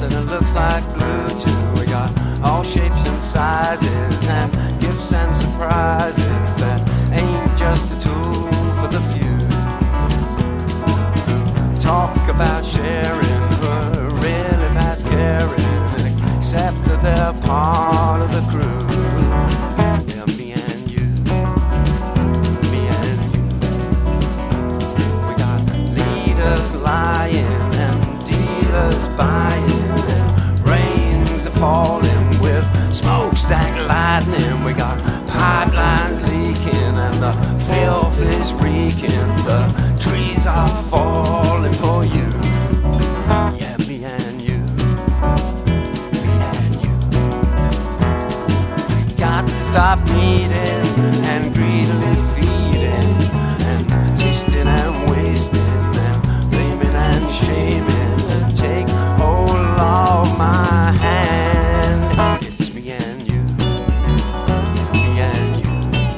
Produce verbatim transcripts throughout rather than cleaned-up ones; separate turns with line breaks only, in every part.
and it looks like glue too. We got all shapes and sizes and gifts and surprises that ain't just a tool for the few. Talk about sharing, but really past caring, except that they're part of the crew. Yeah, me and you, me and you. We got leaders lying and dealers buying, and rains are falling with smokestack lightning. We got pipelines leaking and the filth is reeking. The trees are falling for you. Yeah, me and you, me and you. We got to stop needing and greedily feeding and tasting and wasting and blaming and shaming, and take hold of my hand. It's me and you, me and you.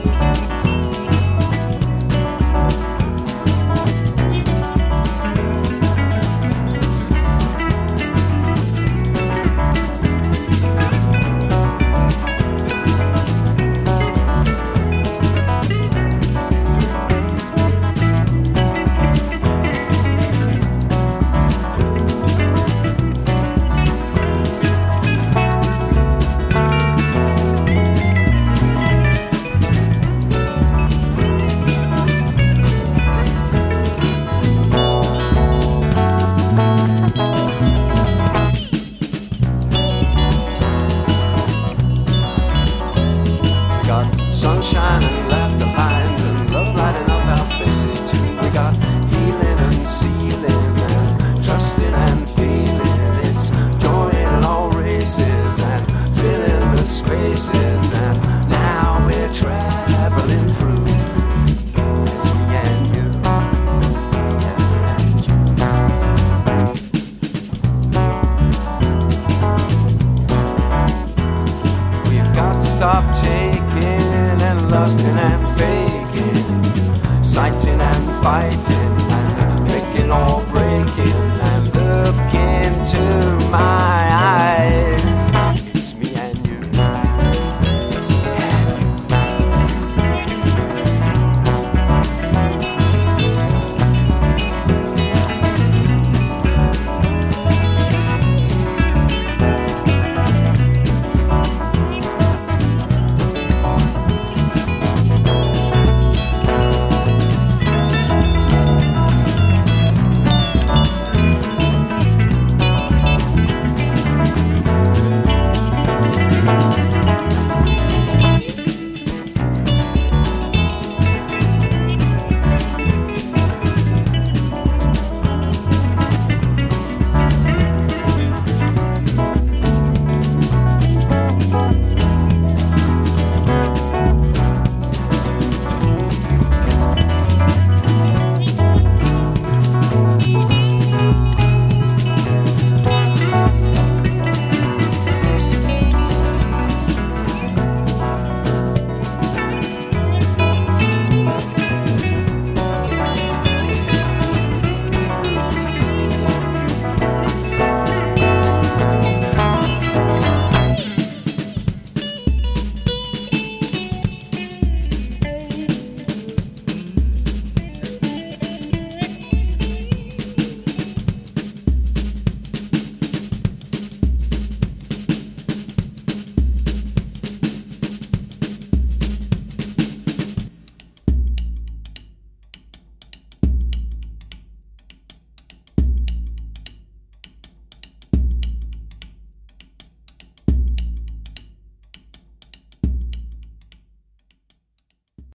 Sunshine and laughter lines and love lighting up our faces too. We got healing and sealing and trusting and feeling. It's joining in all races and filling the spaces, and now we're traveling through. It's me and you, yeah, me and you. We've got to stop taking and lusting and faking, sighting and fighting and making or breaking, and looking to